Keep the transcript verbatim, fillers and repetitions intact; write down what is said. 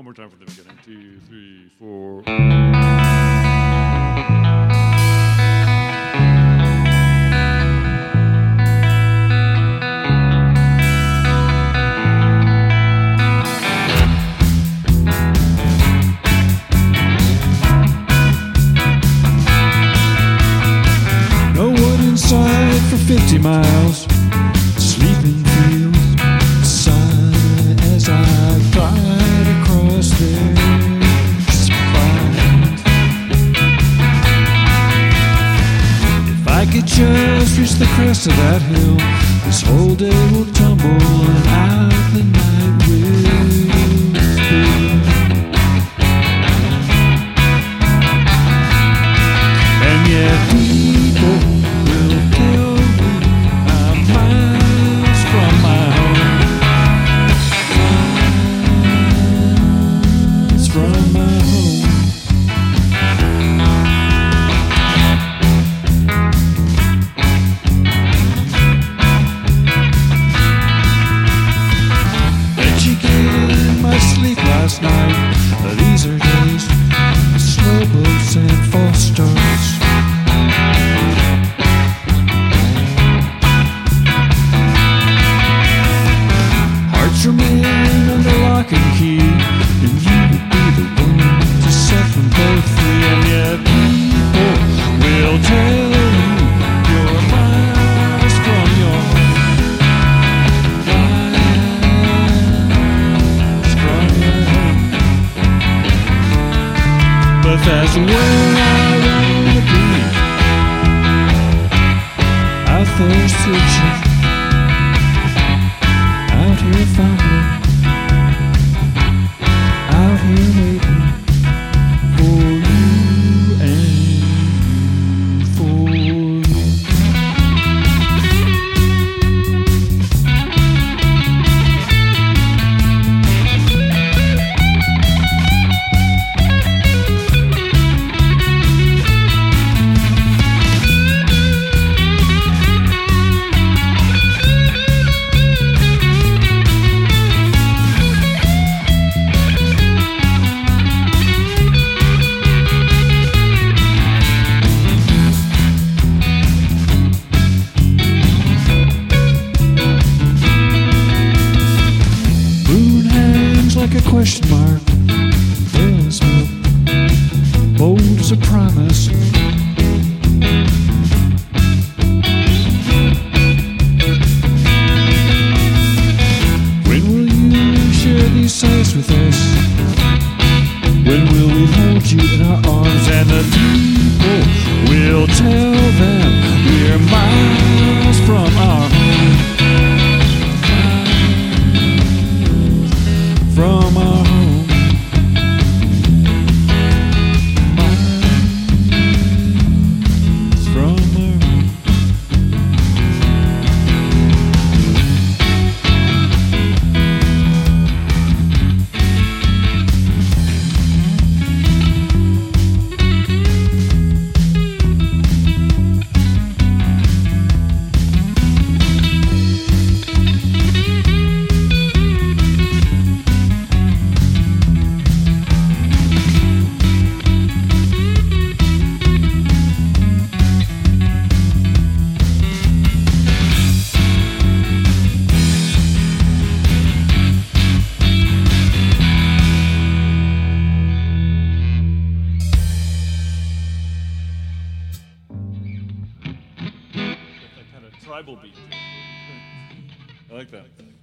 One more time from the beginning. Two, three, four. No one inside for fifty miles. Sleeping fields sigh as I glide across their spine. If I could just reach the crest of that hill, this whole day will tumble and out the night will spill. And yet people will tell me I'm miles from my home, miles from my home. Bet you get my sleep last night. These are days of slow boats and false starts. Hearts remain under lock and key, and you would be the one to set them both free. And yet people will tell you you're miles from your home, miles from your home. But that's where I wanna be, out there searching, out here finding, out here waiting for you and for you. Moon hangs like a question mark. There's milk, bold as a promise. When will you share these sights with us? When will we hold you in our arms? And the people will tell them we're miles from our home, from our home, miles from our home. That kind of tribal beat. I like that.